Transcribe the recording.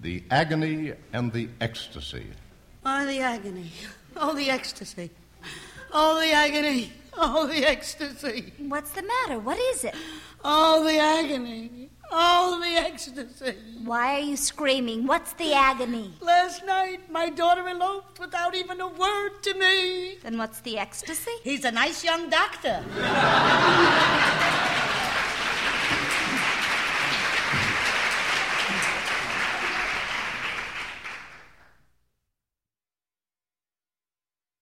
The agony and the ecstasy. Oh, the agony. Oh, the ecstasy. Oh, the agony. Oh, the ecstasy. What's the matter? What is it? Oh, the agony. Oh, the ecstasy. Why are you screaming? What's the agony? Last night, my daughter eloped without even a word to me. Then what's the ecstasy? He's a nice young doctor.